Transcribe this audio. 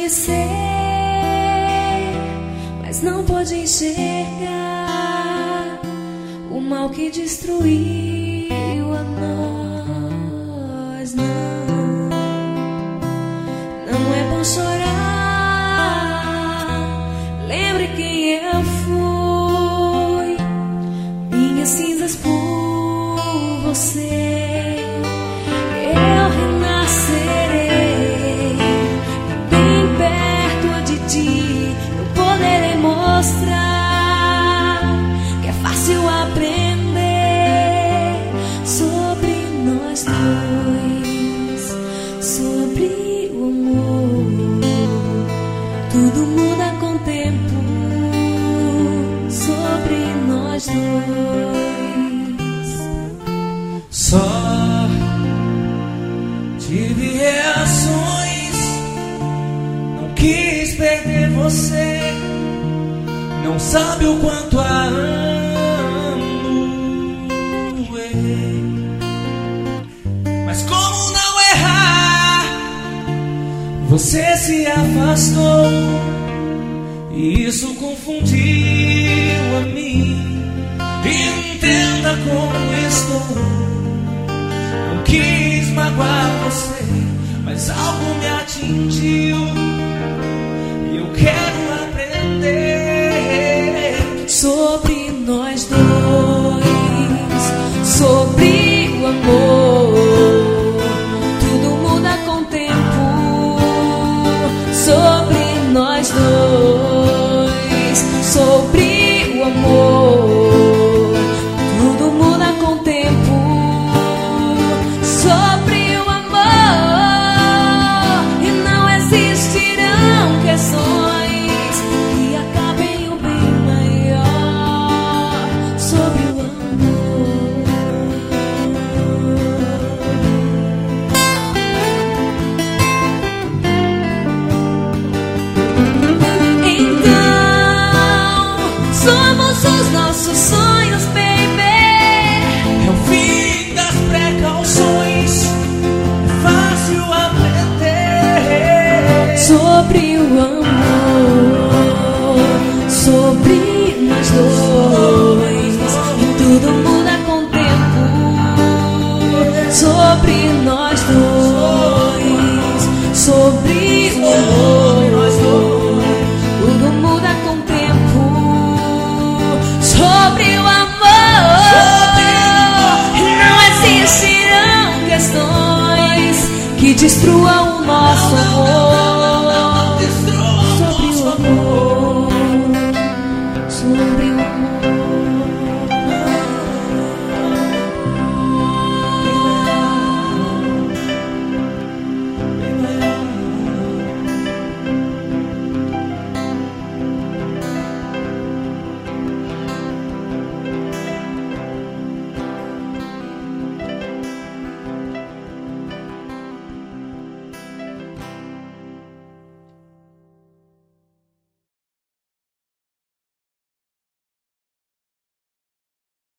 escurecer, mas não pode enxergar o mal que destruiu a nós. Não é bom chorar. Lembre quem eu fui, minhas cinzas por você. Eu renascerei, bem perto de ti. Eu poderei mostrar que é fácil aprender sobre nós dois, sobre o amor. Tudo muda com o tempo, sobre nós dois. Só tive reações, não quis perder você. Não sabe o quanto a amo, mas como não errar? Você se afastou e isso confundiu a mim. Entenda como estou. Não quis magoar você, mas algo me atingiu e eu quero aprender sobre nós dois, sobre o amor. Tudo muda com o tempo, sobre nós dois, sobre o amor. Tudo muda com o tempo, sobre o amor. E não existirão questões que acabem o bem maior, sobre o amor. Então, somos os nossos sonhos, baby. É o fim das precauções, é fácil aprender Sobre o amor, sobre nós dois. E tudo muda com o tempo, sobre nós dois, sobre o amor. Tudo muda com o tempo, sobre o amor. E não existirão questões que destruam o nosso amor.